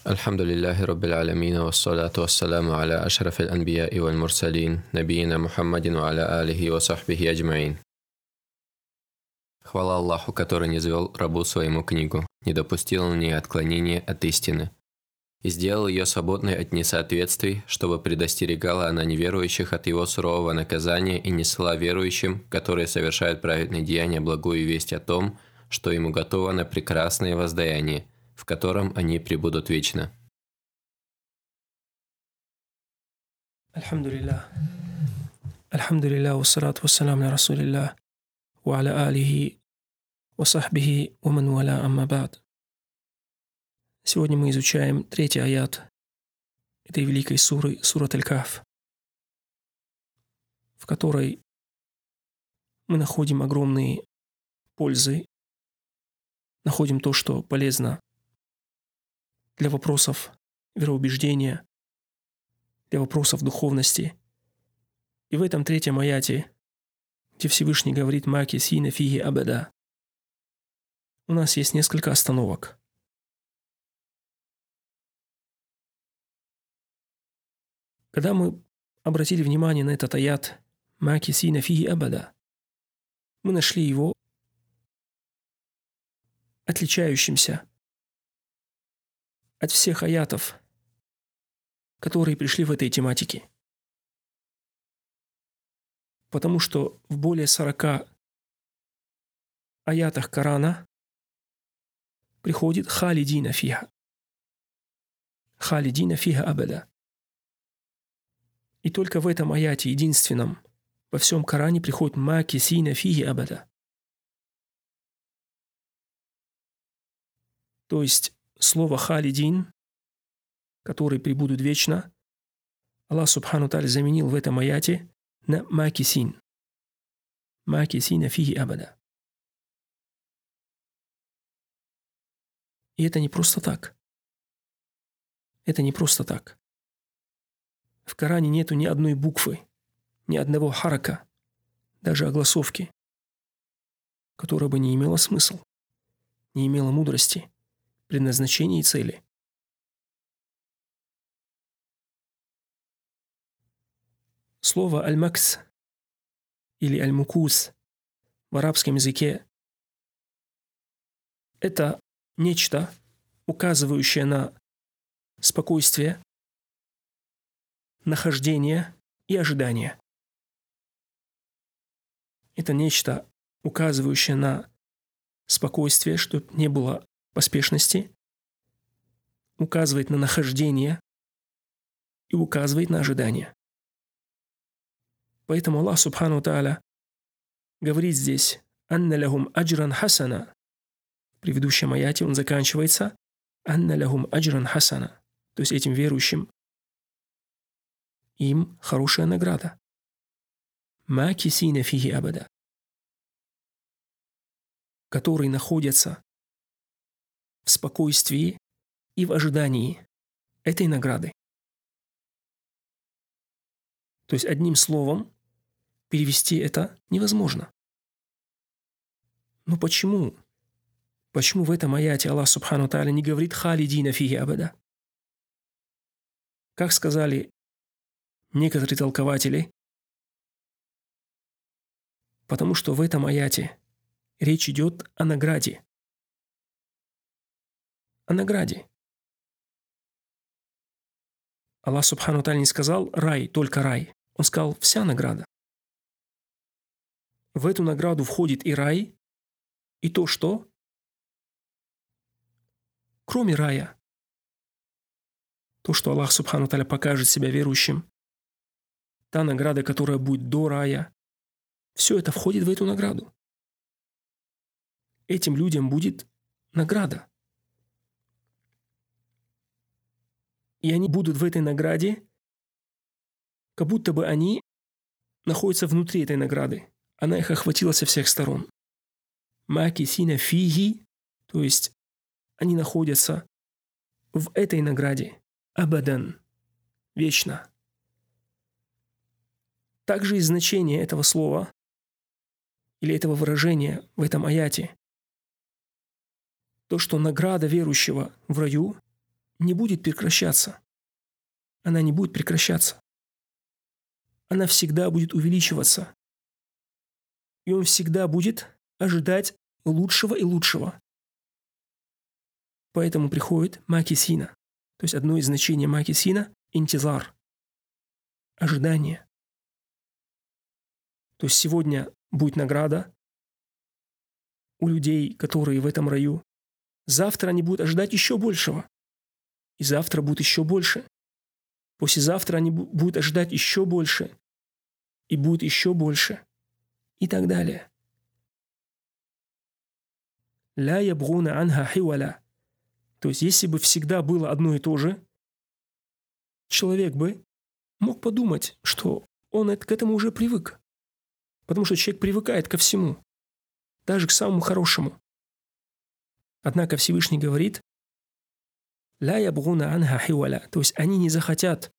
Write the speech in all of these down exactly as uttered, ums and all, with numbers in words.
الحمد لله رب العالمين والصلاة والسلام على أشرف الأنبياء والمرسلين نبينا محمد وعلى آله وصحبه أجمعين. Хвала Аллаху, который низвел рабу своему книгу, не допустил в ней отклонения от истины и сделал ее свободной от несоответствий, чтобы предостерегала она неверующих от его сурового наказания и несла верующим, которые совершают праведные деяния, благую весть о том, что ему готовано прекрасное воздаяние, в котором они пребудут вечно. Альхамдулиллах. Альхамдулиллах, вассалату вассалам на Расулиллах, ва аля алихи, ва сахбихи, ва ман валя, амма ба'д. Сегодня мы изучаем третий аят этой великой суры, сурат Аль-Кахф, в которой мы находим огромные пользы, находим то, что полезно для вопросов вероубеждения, для вопросов духовности. И в этом третьем аяте, где Всевышний говорит «Маки сина фиги абада», у нас есть несколько остановок. Когда мы обратили внимание на этот аят «Маки сина фиги абада», мы нашли его отличающимся от всех аятов, которые пришли в этой тематике. Потому что в более сорока аятах Корана приходит «Халидина фиха». «Халидина фиха абада». И только в этом аяте, единственном, во всем Коране приходит «Маки сина фиги абада». То есть слово «халидин», который пребудут вечно, Аллах Субхану Тааля заменил в этом аяте на «макисин». «Макисина фиги абада». И это не просто так. Это не просто так. В Коране нету ни одной буквы, ни одного харака, даже огласовки, которая бы не имела смысла, не имела мудрости, предназначения и цели. Слово «аль-макс» или «аль-мукус» в арабском языке – это нечто, указывающее на спокойствие, нахождение и ожидание. Это нечто, указывающее на спокойствие, чтобы не было поспешности, указывает на нахождение и указывает на ожидание. Поэтому Аллах Субхану Тааля говорит здесь «Анна лахум аджран хасана». В предыдущем аяте он заканчивается «Анна лахум аджран хасана». То есть этим верующим им хорошая награда. «Макисина фиги абада», которые находятся в спокойствии и в ожидании этой награды. То есть одним словом перевести это невозможно. Но почему? Почему в этом аяте Аллах Субхану Тааля не говорит «халидина фиги абада»? Как сказали некоторые толкователи, потому что в этом аяте речь идет о награде. О награде. Аллах Субхану Тааля не сказал «рай», только рай. Он сказал «вся награда». В эту награду входит и рай, и то, что кроме рая. То, что Аллах Субхану Тааля покажет себя верующим, та награда, которая будет до рая, все это входит в эту награду. Этим людям будет награда. И они будут в этой награде, как будто бы они находятся внутри этой награды. Она их охватила со всех сторон. «Макисина фиги», то есть они находятся в этой награде. «Абадан», вечно. Также и значение этого слова или этого выражения в этом аяте. То, что награда верующего в раю не будет прекращаться. Она не будет прекращаться. Она всегда будет увеличиваться. И он всегда будет ожидать лучшего и лучшего. Поэтому приходит макисина. То есть одно из значений макисина – интизар. Ожидание. То есть сегодня будет награда у людей, которые в этом раю. Завтра они будут ожидать еще большего. И завтра будет еще больше. Послезавтра они будут ожидать еще больше. И будет еще больше. И так далее. «Ля ябгуна анха хиваля». То есть, если бы всегда было одно и то же, человек бы мог подумать, что он к этому уже привык. Потому что человек привыкает ко всему. Даже к самому хорошему. Однако Всевышний говорит «Ля ябгуна анха хиваля». То есть, они не захотят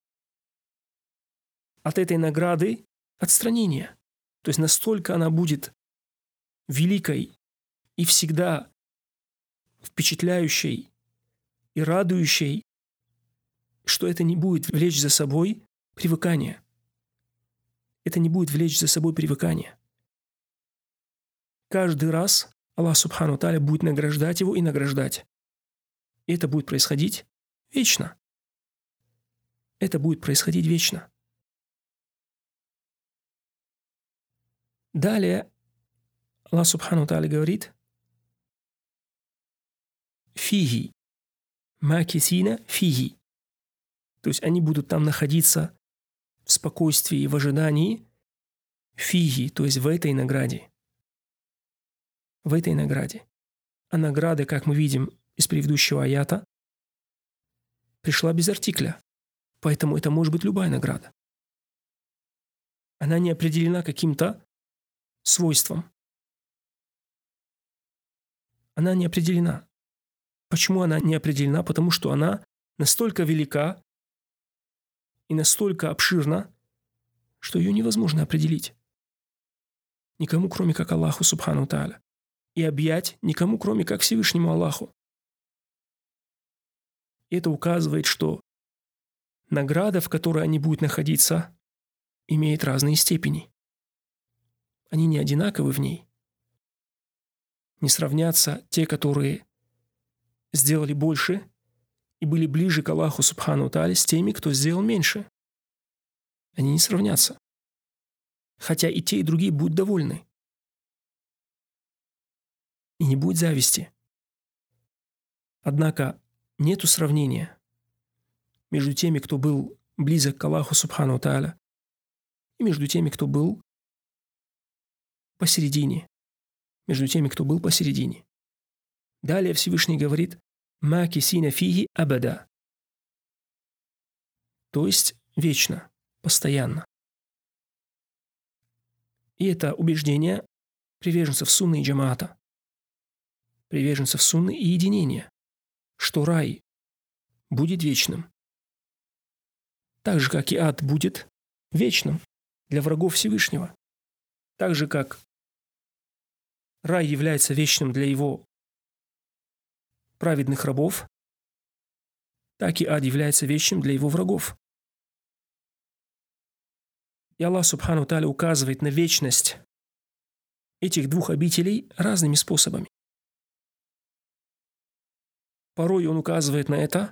от этой награды отстранения. То есть, настолько она будет великой и всегда впечатляющей и радующей, что это не будет влечь за собой привыкание. Это не будет влечь за собой привыкание. Каждый раз Аллах Субхану Тааля будет награждать его и награждать. И это будет происходить вечно. Это будет происходить вечно. Далее Аллах Субхану Тааля говорит «Фиги». Макисина фиги. То есть они будут там находиться в спокойствии и в ожидании фиги, то есть в этой награде. В этой награде. А награда, как мы видим из предыдущего аята, пришла без артикля. Поэтому это может быть любая награда. Она не определена каким-то свойством. Она не определена. Почему она не определена? Потому что она настолько велика и настолько обширна, что ее невозможно определить. Никому, кроме как Аллаху Субхану Тааля. И объять никому, кроме как Всевышнему Аллаху. И это указывает, что награда, в которой они будут находиться, имеет разные степени. Они не одинаковы в ней. Не сравнятся те, которые сделали больше и были ближе к Аллаху Субхану Тааля с теми, кто сделал меньше. Они не сравнятся. Хотя и те, и другие будут довольны. И не будет зависти. Однако нету сравнения между теми, кто был близок к Аллаху Субхану Тааля, и между теми, кто был посередине. Между теми, кто был посередине. Далее Всевышний говорит «Макисина фиги абада». То есть вечно, постоянно. И это убеждение приверженцев сунны и джамаата, приверженцев сунны и единения, что рай будет вечным. Так же, как и ад будет вечным для врагов Всевышнего. Так же, как рай является вечным для его праведных рабов, так и ад является вечным для его врагов. И Аллах Субхану Тааля указывает на вечность этих двух обителей разными способами. Порой Он указывает на это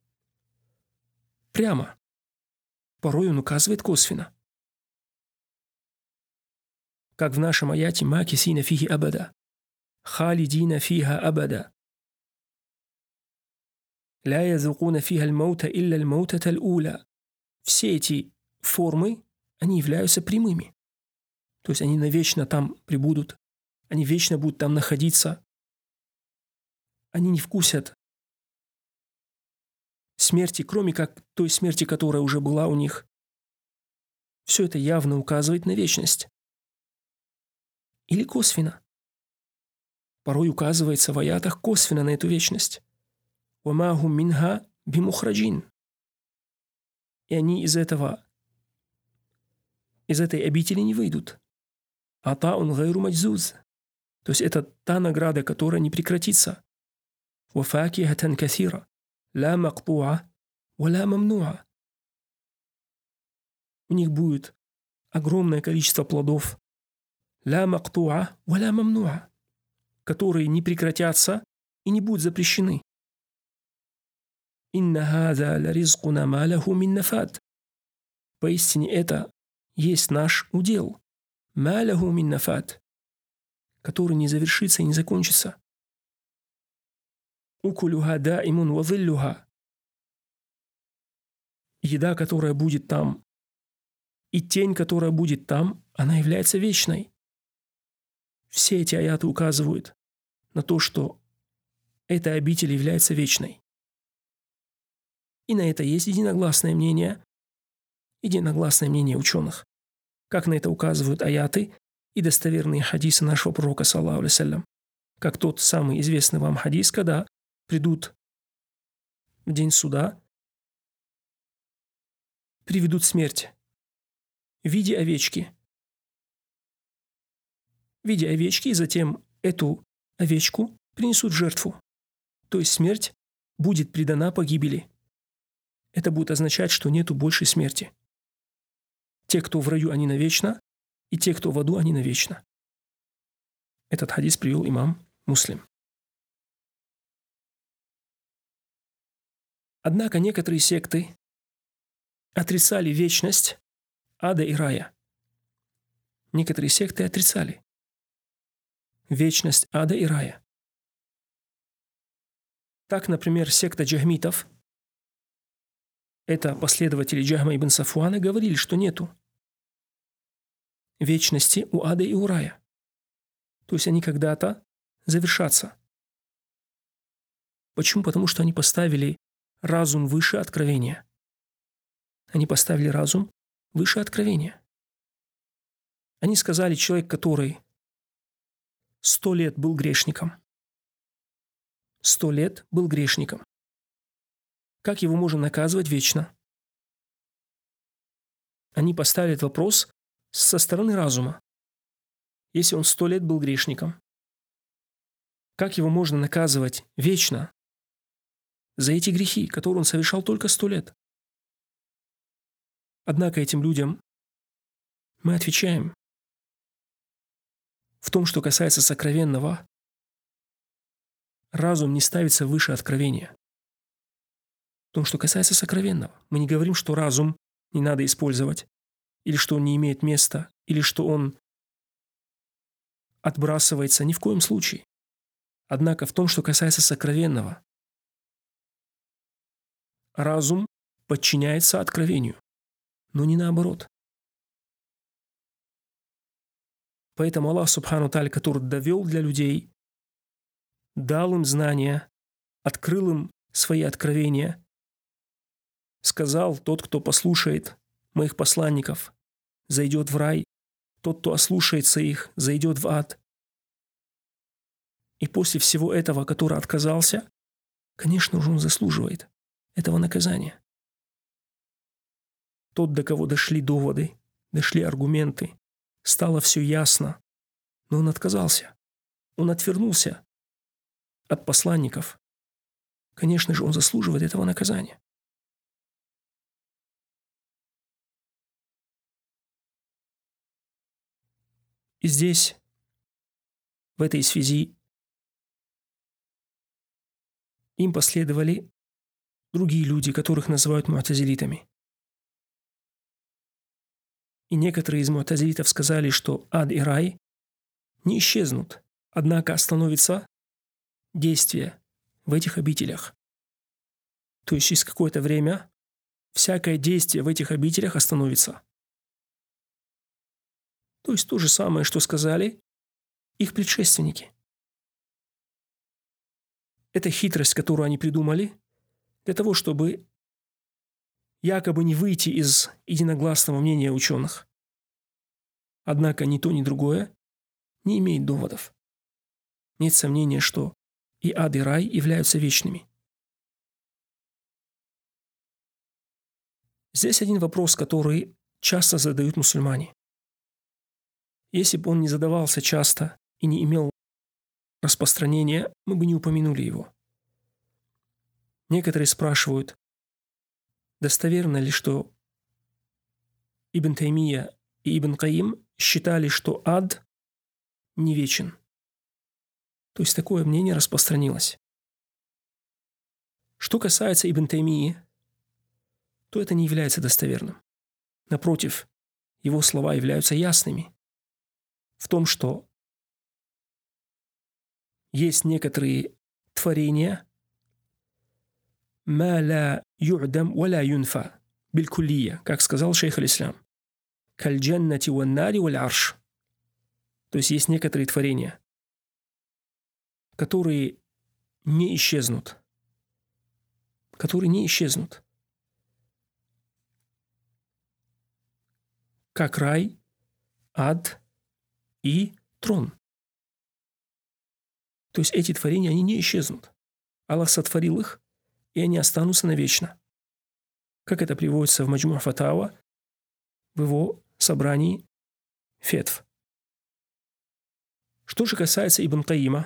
прямо, порой Он указывает косвенно. Как в нашем аяте «Макисина фиги абада», «Халидина фиха абада», «Ля язукуна фиха аль-маута илля аль-маутата аль-уля». Все эти формы, они являются прямыми. То есть они навечно там пребудут, они вечно будут там находиться. Они не вкусят смерти, кроме как той смерти, которая уже была у них. Все это явно указывает на вечность. Или косвенно. Порой указывается в аятах косвенно на эту вечность. وَمَا هُمْ مِنْهَا بِمُخْرَجِينَ. И они из этого, из этой обители не выйдут. «Атаун гайру маджзуз». То есть это та награда, которая не прекратится. «Вафакихатан каthира». ла мактуа, ва ла мамнуа. У них будет огромное количество плодов, ла мактуа, ва ла мамнуа, которые не прекратятся и не будут запрещены. Инна хаза ла ризкуна ма лаху мин нафад. Поистине это есть наш удел. Ма лаху мин нафад, который не завершится и не закончится. Укулюха даимун ва зиллюха. Еда, которая будет там, и тень, которая будет там, она является вечной. Все эти аяты указывают на то, что эта обитель является вечной. И на это есть единогласное мнение, единогласное мнение ученых, как на это указывают аяты и достоверные хадисы нашего пророка, саллаллаху алейхи ва саллям, как тот самый известный вам хадис, когда придут в день суда, приведут смерть в виде овечки, в виде овечки, и затем эту овечку принесут в жертву. То есть смерть будет предана погибели. Это будет означать, что нету большей смерти. Те, кто в раю, они навечно, и те, кто в аду, они навечно. Этот хадис привел имам Муслим. Однако некоторые секты отрицали вечность ада и рая. Некоторые секты отрицали вечность ада и рая. Так, например, секта джахмитов, это последователи Джахма ибн Сафуана, говорили, что нету вечности у ада и у рая. То есть они когда-то завершатся. Почему? Потому что они поставили разум выше откровения. Они поставили разум выше откровения. Они сказали, человек, который сто лет был грешником, сто лет был грешником, как его можно наказывать вечно? Они поставили этот вопрос со стороны разума. Если он сто лет был грешником, как его можно наказывать вечно за эти грехи, которые он совершал только сто лет? Однако этим людям мы отвечаем: в том, что касается сокровенного, разум не ставится выше откровения. В том, что касается сокровенного, мы не говорим, что разум не надо использовать, или что он не имеет места, или что он отбрасывается, ни в коем случае. Однако в том, что касается сокровенного, разум подчиняется откровению, но не наоборот. Поэтому Аллах Субхану Тааля, который довел для людей, дал им знания, открыл им свои откровения, сказал: тот, кто послушает моих посланников, зайдет в рай, тот, кто ослушается их, зайдет в ад. И после всего этого, который отказался, конечно же, он заслуживает этого наказания. Тот, до кого дошли доводы, дошли аргументы, стало все ясно, но он отказался, он отвернулся от посланников, конечно же, он заслуживает этого наказания. И здесь, в этой связи, им последовали другие люди, которых называют му'тазилитами. И некоторые из му'тазилитов сказали, что ад и рай не исчезнут, однако остановится действие в этих обителях. То есть через какое-то время всякое действие в этих обителях остановится. То есть то же самое, что сказали их предшественники. Это хитрость, которую они придумали для того, чтобы якобы не выйти из единогласного мнения ученых. Однако ни то, ни другое не имеет доводов. Нет сомнения, что и ад, и рай являются вечными. Здесь один вопрос, который часто задают мусульмане. Если бы он не задавался часто и не имел распространения, мы бы не упомянули его. некоторые спрашивают, достоверно ли, что Ибн Таймия и Ибн Каим считали, что ад не вечен. То есть такое мнение распространилось. Что касается Ибн Таймии, то это не является достоверным. Напротив, его слова являются ясными в том, что есть некоторые творения «ма ла ю'дам ва ла юнфа» биль-куллия, как сказал шейх аль-Ислам. «Каль-джаннати ван-нари валь-арш». То есть есть некоторые творения, которые не исчезнут. Которые не исчезнут. Как рай, ад и трон. То есть эти творения, они не исчезнут. Аллах сотворил их, и они останутся навечно. Как это приводится в Маджму' Фатава, в его собрании фетв. Что же касается Ибн Каима,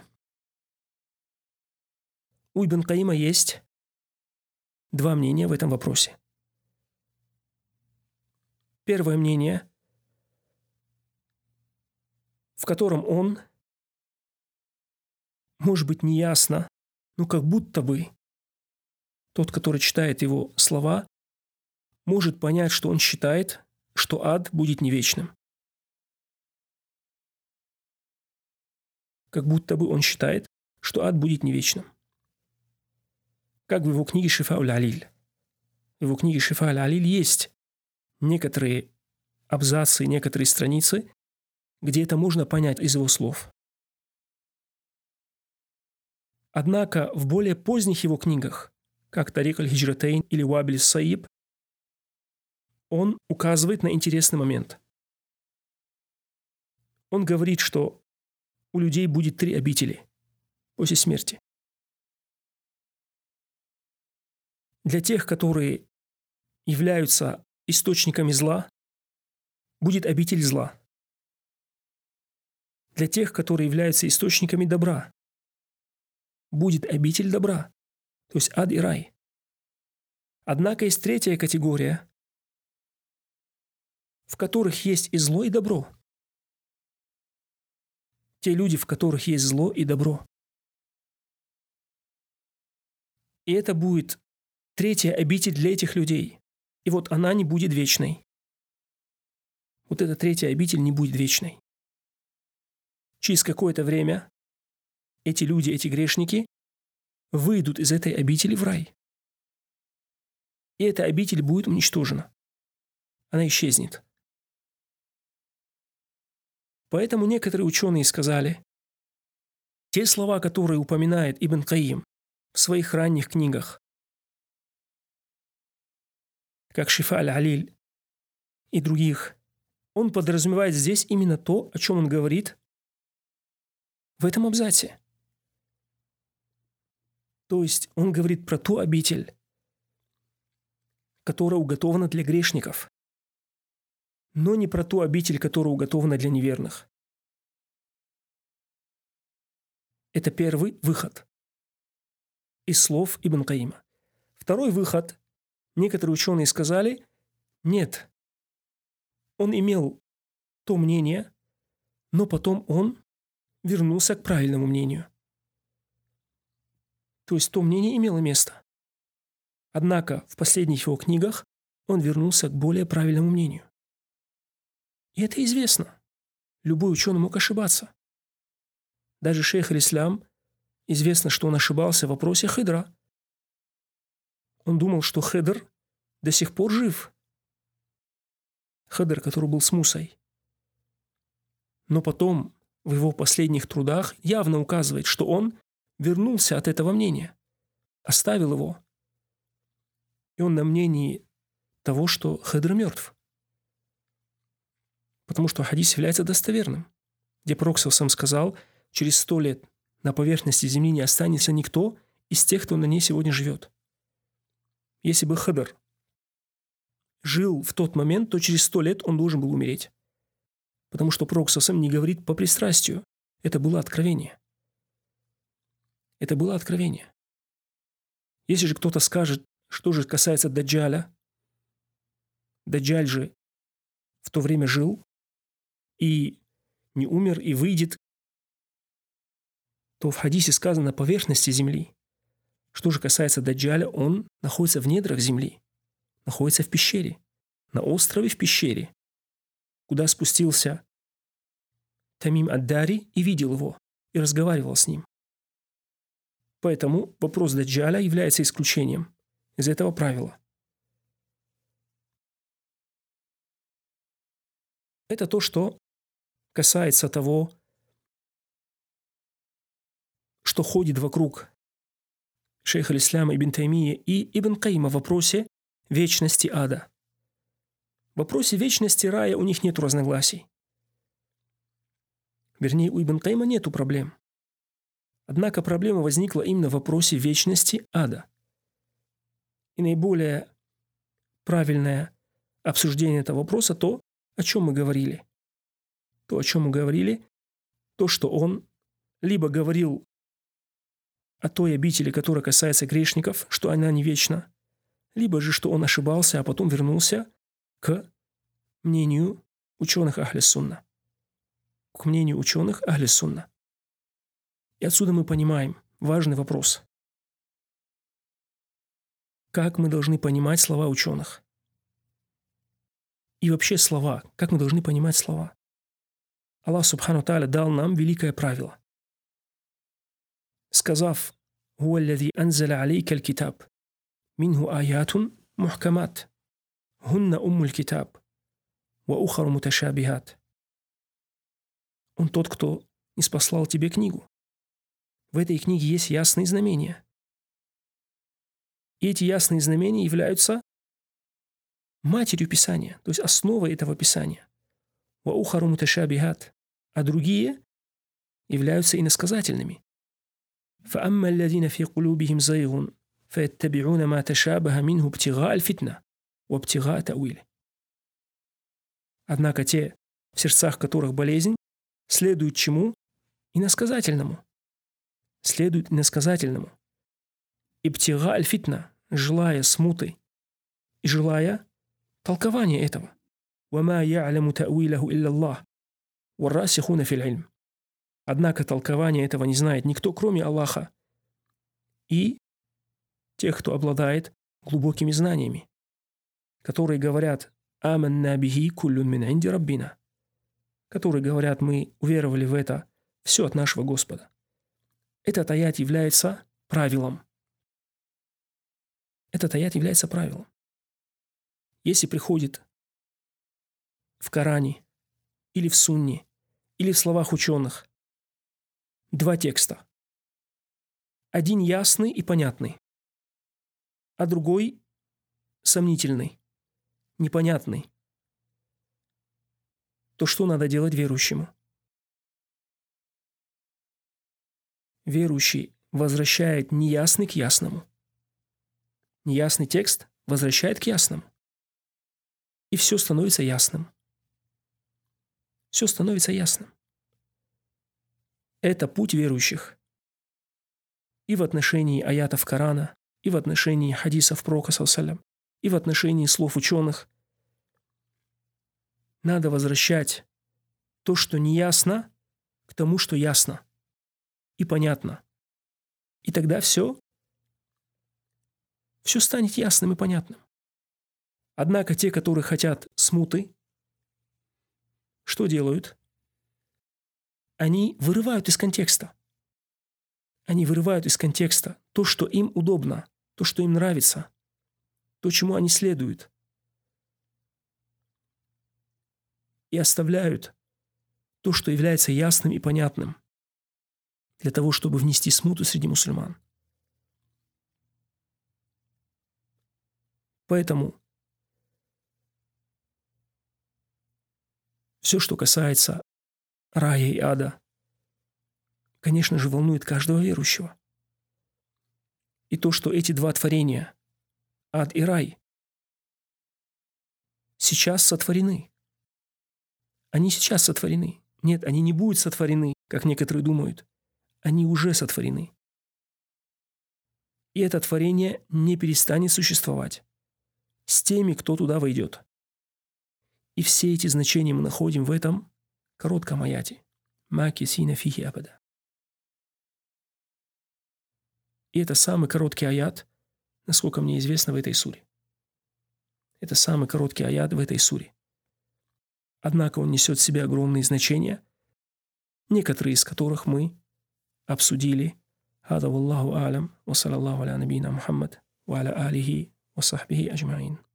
у Ибн Каима есть два мнения в этом вопросе. Первое мнение, в котором он, может быть, неясно, но как будто бы тот, который читает его слова, может понять, что он считает, что ад будет не вечным. Как будто бы он считает, что ад будет не вечным. Как в его книге «Шифа аль-Алиль». В его книге «Шифа аль-Алиль» есть некоторые абзацы, некоторые страницы, где это можно понять из его слов. Однако в более поздних его книгах, как «Тарик аль-Хиджратейн» или «Уабиль ас-Саиб», он указывает на интересный момент. Он говорит, что у людей будет три обители после смерти. Для тех, которые являются источниками зла, будет обитель зла. Для тех, которые являются источниками добра, будет обитель добра, то есть ад и рай. Однако есть третья категория, в которых есть и зло, и добро. Те люди, в которых есть зло и добро. И это будет третья обитель для этих людей. И вот она не будет вечной. Вот эта третья обитель не будет вечной. Через какое-то время эти люди, эти грешники выйдут из этой обители в рай. И эта обитель будет уничтожена. Она исчезнет. Поэтому некоторые ученые сказали, те слова, которые упоминает Ибн Каим в своих ранних книгах, как «Шифа аль-Алиль» и других, он подразумевает здесь именно то, о чем он говорит в этом абзаце. То есть он говорит про ту обитель, которая уготована для грешников, но не про ту обитель, которая уготована для неверных. Это первый выход из слов Ибн Каима. Второй выход, некоторые ученые сказали, нет, он имел то мнение, но потом он вернулся к правильному мнению. То есть то мнение имело место. Однако в последних его книгах он вернулся к более правильному мнению. И это известно. Любой ученый мог ошибаться. Даже шейх аль-Ислам, известно, что он ошибался в вопросе Хидра. Он думал, что Хидр до сих пор жив. Хидр, который был с Мусой. Но потом в его последних трудах явно указывает, что он вернулся от этого мнения, оставил его. И он на мнении того, что Хидр мертв. Потому что хадис является достоверным, где пророк сам сказал, через сто лет на поверхности земли не останется никто из тех, кто на ней сегодня живет. Если бы Хидр жил в тот момент, то через сто лет он должен был умереть. Потому что пророк сам не говорит по пристрастию. Это было откровение. Это было откровение. Если же кто-то скажет, что же касается Даджаля, Даджаль же в то время жил и не умер, и выйдет, то в хадисе сказано на поверхности земли. Что же касается Даджаля, он находится в недрах земли, находится в пещере, на острове в пещере, куда спустился Тамим ад-Дари и видел его, и разговаривал с ним. Поэтому вопрос Даджаля является исключением из этого правила. Это то, что касается того, что ходит вокруг шейха аль-Ислама ибн Таймия и ибн Кайима в вопросе вечности ада. В вопросе вечности рая у них нет разногласий. Вернее, у ибн Кайима нету проблем. Однако проблема возникла именно в вопросе вечности ада. И наиболее правильное обсуждение этого вопроса то, о чем мы говорили. То, о чем мы говорили, то, что он либо говорил о той обители, которая касается грешников, что она не вечна, либо же, что он ошибался, а потом вернулся к мнению ученых Ахли-Сунна. К мнению ученых Ахли-Сунна. И отсюда мы понимаем важный вопрос. Как мы должны понимать слова ученых? И вообще слова. Как мы должны понимать слова? Аллах Субхану Тааля дал нам великое правило. Сказав: «Хуа аллази анзаля алейка аль-китаб, минху аятун мухкамат, хунна уммуль китаб, ва ухару муташабихат». Он тот, кто ниспослал тебе книгу. В этой книге есть ясные знамения. И эти ясные знамения являются матерью Писания, то есть основой этого Писания. Ва ухару муташабихат. А другие являются иносказательными. فأما الذين في قلوبهم زيغ فيتبعون ما تشابه منه ابتغاء الفتنة وابتغاء تأويله. Однако те, в сердцах которых болезнь, следуют чему? Иносказательному. Следуют иносказательному. Ибтига аль-фитна, желая смуты и желая толкования этого. وما يعلم تأويله إلا الله والراسخون في العلم. Однако толкование этого не знает никто, кроме Аллаха и тех, кто обладает глубокими знаниями, которые говорят «Аманна бихи куллюн мин инди раббина», которые говорят «Мы уверовали в это, все от нашего Господа». Этот аят является правилом. Этот аят является правилом. Если приходит в Коране или в Сунне или в словах ученых два текста. Один ясный и понятный, а другой сомнительный, непонятный. То что надо делать верующему? Верующий возвращает неясный к ясному. Неясный текст возвращает к ясному. И все становится ясным. Все становится ясным. Это путь верующих. И в отношении аятов Корана, и в отношении хадисов пророка, саллаллаху, и в отношении слов ученых. Надо возвращать то, что не ясно, к тому, что ясно и понятно. И тогда все, все станет ясным и понятным. Однако те, которые хотят смуты, что делают? Они вырывают из контекста. Они вырывают из контекста то, что им удобно, то, что им нравится, то, чему они следуют. И оставляют то, что является ясным и понятным, для того, чтобы внести смуту среди мусульман. Поэтому все, что касается рая и ада, конечно же, волнует каждого верующего. И то, что эти два творения, ад и рай, сейчас сотворены. Они сейчас сотворены. Нет, они не будут сотворены, как некоторые думают. Они уже сотворены. И это творение не перестанет существовать с теми, кто туда войдет. И все эти значения мы находим в этом коротком аяте. «Макисина фихи абада». И это самый короткий аят, насколько мне известно, в этой суре. Это самый короткий аят в этой суре. Однако он несет в себе огромные значения, некоторые из которых мы обсудили. هذا والله أعلم وصلى الله على نبينا محمد وعلى آله وصحبه أجمعين.